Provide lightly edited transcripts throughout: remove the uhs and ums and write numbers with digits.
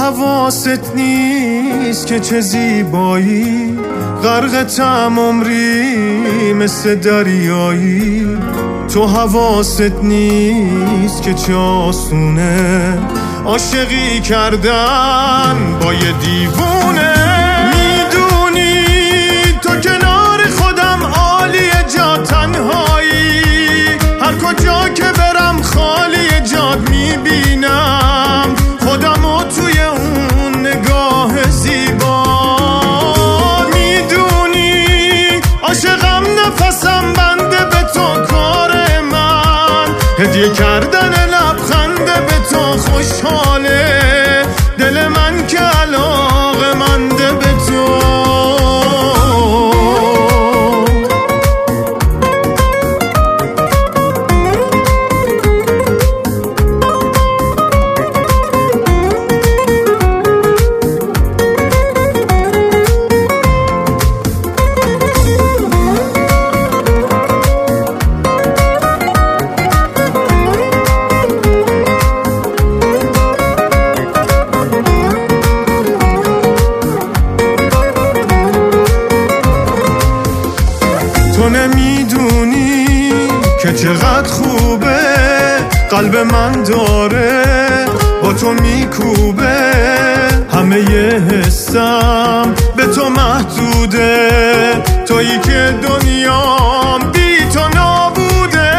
حواست نیست که چه زیبایی، غرقتم عمری مثل دریایی. تو حواست نیست که چه آسونه عاشقی کردن با یه دیوونه. میدونی تو کنار خودم عالیه، جا تنهایی، هر کجا که برم خالی جاد میبینم خودمو توی اون نگاه زیبا. میدونی عاشقم، نفسم بنده به تو، کار من هدیه کردن لبخنده به تو. خوشحاله دل من که علاقه‌منده به تو. تو نمیدونی که چقدر خوبه قلب من داره با تو میکوبه. همه ی حسم به تو محدوده، تویی که دنیام بی تو نابوده.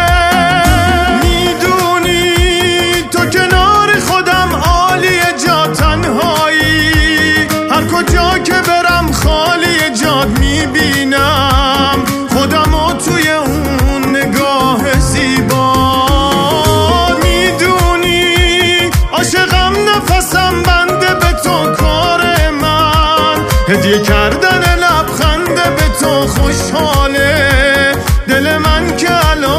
میدونی تو کنار خودم عالیه، جا تنهایی، هر کجا که برم خالی جاد میبینم خودمو توی اون نگاه زیبا. میدونی عاشقم، نفسم بنده به تو، کار من هدیه کردن لبخنده به تو. خوشحاله دل من که